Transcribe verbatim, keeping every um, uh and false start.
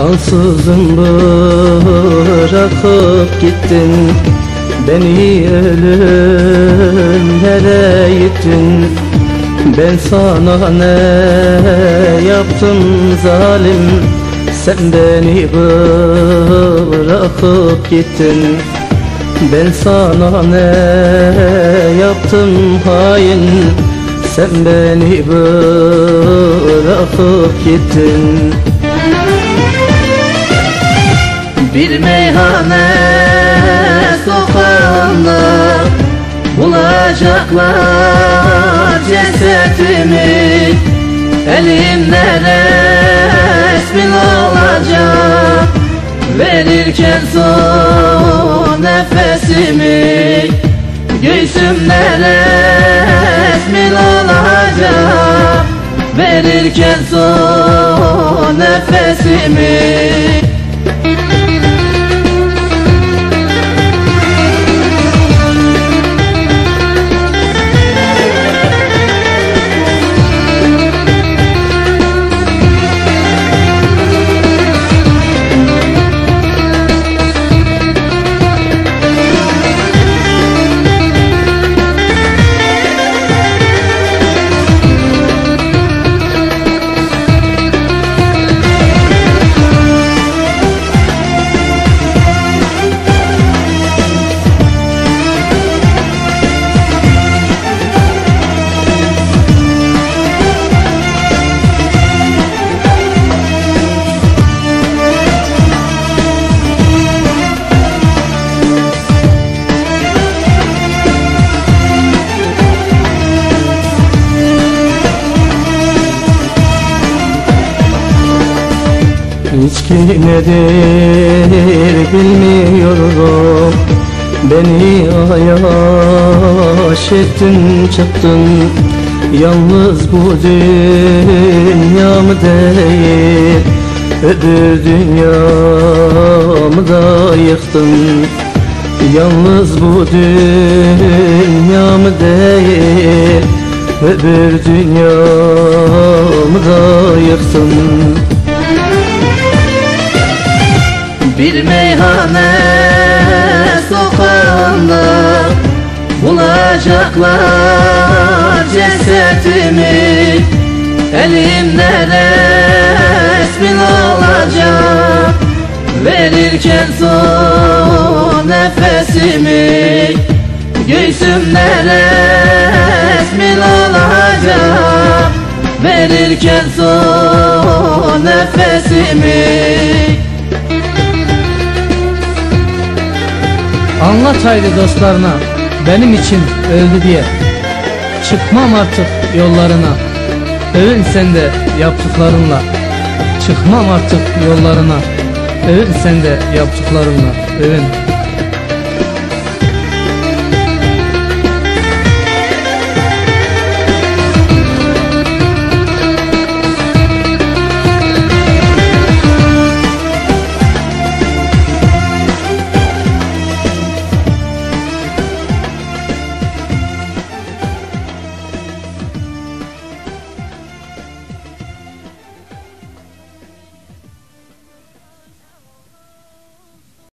Ansızın bırakıp gittin, beni ölümlere ittin. Ben sana ne yaptım zalim, sen beni bırakıp gittin. Ben sana ne yaptım hain, sen beni bırakıp gittin. Bir meyhane sokağında bulacaklar cesetimi. Elimde resmin olacak, verirken son nefesimi. Göğsümde resmin olacak, verirken son nefesimi. İçki nedir bilmiyorum, beni ayaş ettin çıktın. Yalnız bu dünyam değil, öbür dünyamı da yıktın. Yalnız bu dünyam değil, öbür dünyamı da yıktın. Bir meyhane sokağında bulacaklar cesetimi. Elimde resmin olacak, verirken son nefesimi. Göğsümde resmin olacak, verirken son nefesimi. Anlat haydi dostlarına, benim için öldü diye. Çıkmam artık yollarına, övün sen de yaptıklarınla. Çıkmam artık yollarına, övün sen de yaptıklarınla, övün.